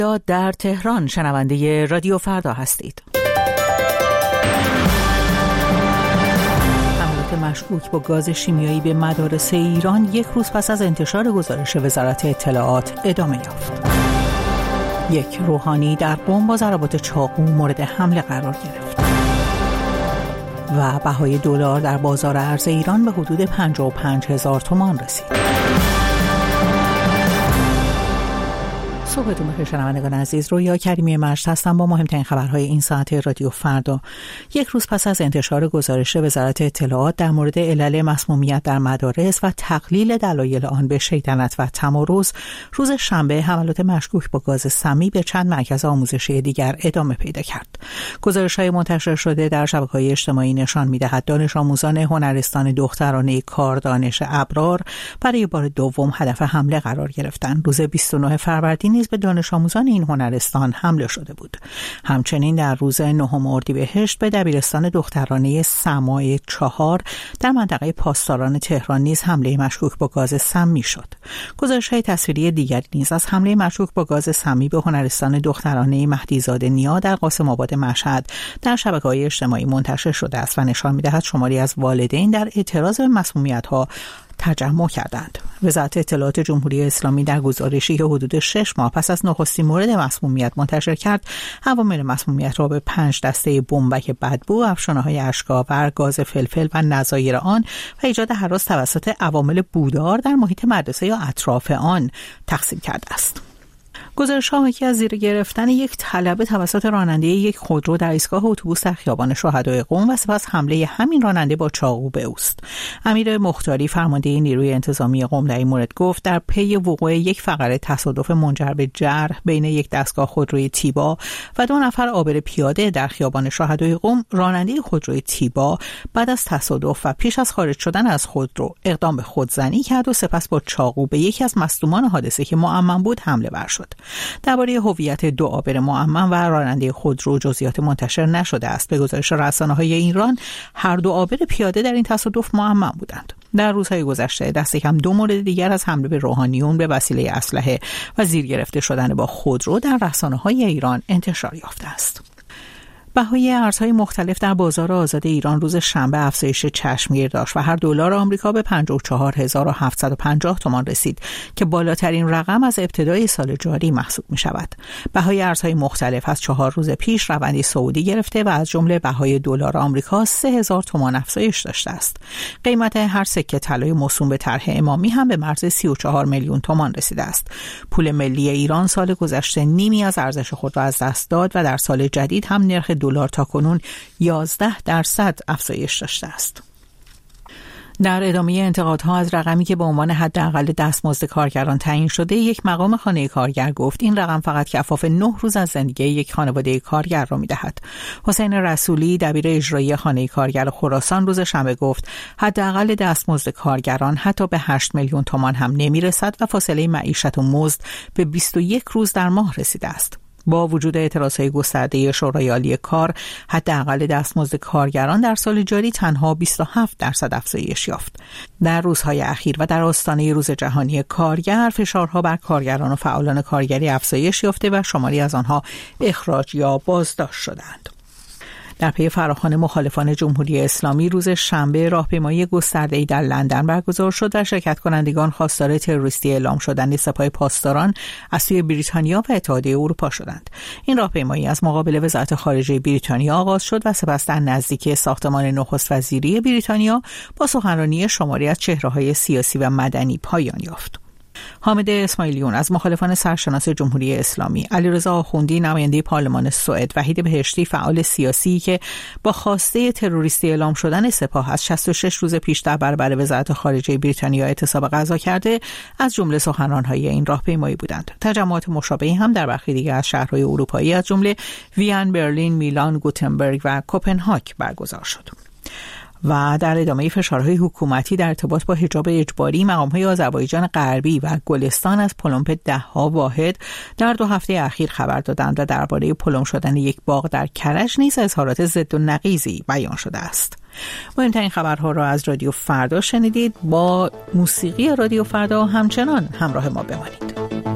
در تهران شنونده رادیو فردا هستید. حملات مشکوک با گاز شیمیایی به مدارس ایران یک روز پس از انتشار گزارش وزارت اطلاعات ادامه یافت. یک روحانی در قم با ضربات چاقو مورد حمله قرار گرفت. و بهای دلار در بازار ارز ایران به حدود 55,000 تومان رسید. صبحتون بخیر شنوندگان عزیز، رویا کریمی مجد هستم با مهمترین خبرهای این ساعت رادیو فردا. یک روز پس از انتشار گزارش وزارت اطلاعات در مورد علل مسمومیت در مدارس و تقلیل دلایل آن به شیطنت و تمارض، روز شنبه حملات مشکوک با گاز سمی به چند مرکز آموزشی دیگر ادامه پیدا کرد. گزارش‌های منتشر شده در شبکه‌های اجتماعی نشان می‌دهد دانش آموزان هنرستان دخترانه کاردانش ابرار برای بار دوم هدف حمله قرار گرفتند. روز 29 فروردین به دانش آموزان این هنرستان حمله شده بود. همچنین در روز 9 اردیبهشت به دبیرستان دخترانه سماع 4 در منطقه پاسداران تهران نیز حمله مشکوک با گاز سمی شد. گزارش‌های تصویری دیگری نیز از حمله مشکوک با گاز سمی به هنرستان دخترانه مهدیزاده نیا در قاسم آباد مشهد در شبکه‌های اجتماعی منتشر شده است و نشان می‌دهد شماری از والدین در اعتراض به مسمومیت‌ها تجمع کردند. وزارت اطلاعات جمهوری اسلامی در گزارشی که حدود 6 ماه پس از نخستین مورد مسمومیت منتشر کرد، عوامل مسمومیت را به 5 دسته بمبک بدبو، افشانه‌های اشک‌آور، گاز فلفل و نظایر آن و ایجاد هراس توسط عوامل بودار در محیط مدرسه یا اطراف آن تقسیم کرده است. گزارش‌ها حاکی از زیر گرفتن یک طلبه توسط راننده یک خودرو در ایستگاه اتوبوس در خیابان شهدای قم و سپس حمله همین راننده با چاقو به اوست. امیر مختاری فرمانده نیروی انتظامی قم در این مورد گفت در پی وقوع یک فقره تصادف منجر به جرح بین یک دستگاه خودروی تیبا و 2 نفر عابر پیاده در خیابان شهدای قم، راننده خودروی تیبا بعد از تصادف و پیش از خارج شدن از خودرو اقدام به خودزنی کرد و سپس با چاقو به یکی از مصدومان حادثه که معمم بود حمله ور شد. درباره هویت 2 عابر معمم و راننده خودرو جزئیات منتشر نشده است. به گزارش رسانه‌های ایران هر 2 عابر پیاده در این تصادف معمم بودند. در روزهای گذشته دست کم 2 مورد دیگر از حمله به روحانیون به وسیله اسلحه و زیر گرفته شدن با خودرو در رسانه‌های ایران انتشار یافته است. بهای ارزهای مختلف در بازار آزاد ایران روز شنبه افزایش چشمگیر داشت و هر دلار آمریکا به 54,750 تومان رسید که بالاترین رقم از ابتدای سال جاری محسوب می شود. بهای ارزهای مختلف از 4 روز پیش روندی صعودی گرفته و از جمله بهای دلار آمریکا 3,000 تومان افزایش داشته است. قیمت هر سکه طلای موسوم به طرح امامی هم به مرز 34 میلیون تومان رسیده است. پول ملی ایران سال گذشته نیمی از ارزش خود را از دست داد و در سال جدید هم نرخ دلار تاکنون 11% افزایش داشته است. در ادامه انتقادها از رقمی که به عنوان حداقل دستمزد کارگران تعیین شده، یک مقام خانه کارگر گفت این رقم فقط کفاف 9 روز از زندگی یک خانواده کارگر را می‌دهد. حسین رسولی دبیر اجرایی خانه کارگر خراسان روز شنبه گفت حداقل دستمزد کارگران حتی به 8 میلیون تومان هم نمی‌رسد و فاصله معیشت و مزد به 21 روز در ماه رسیده است. با وجود اعتراضهای گسترده شورای عالی کار، حداقل دستمزد کارگران در سال جاری تنها 27% افزایش یافت. در روزهای اخیر و در آستانه روز جهانی کارگر، فشارها بر کارگران و فعالان کارگری افزایش یافته و شماری از آنها اخراج یا بازداشت شدند. در پی فراخوان مخالفان جمهوری اسلامی روز شنبه راهپیمایی گسترده‌ای در لندن برگزار شد و شرکت کنندگان خواستار تروریستی اعلام شدن سپاه پاسداران از سوی بریتانیا و اتحادیه اروپا شدند. این راهپیمایی از مقابل وزارت خارجه بریتانیا آغاز شد و سپس در نزدیکی ساختمان نخست وزیری بریتانیا با سخنرانی شماری از چهره‌های سیاسی و مدنی پایان یافت. حامد اسماعیلیون از مخالفان سرشناس جمهوری اسلامی، علیرضا آخوندی نماینده پارلمان سوئد، وحید بهشتی فعال سیاسی که با خواسته تروریستی اعلام شدن سپاه از 66 روز پیش در برابر وزارت خارجه بریتانیا اعتصاب غذا کرده، از جمله سخنران‌های این راهپیمایی بودند. تجمعات مشابهی هم در برخی دیگر از شهرهای اروپایی از جمله وین، برلین، میلان، گوتنبرگ و کوپنهاگ برگزار شد. و در ادامه فشارهای حکومتی در ارتباط با حجاب اجباری، مقام‌های آذربایجان غربی و گلستان از پلمپ 10 واحد در 2 هفته اخیر خبر دادند و درباره پلم شدن یک باغ در کرج نیز اظهارات ضد و نقیضی بیان شده است. مهمترین خبرها را از رادیو فردا شنیدید. با موسیقی رادیو فردا همچنان همراه ما بمانید.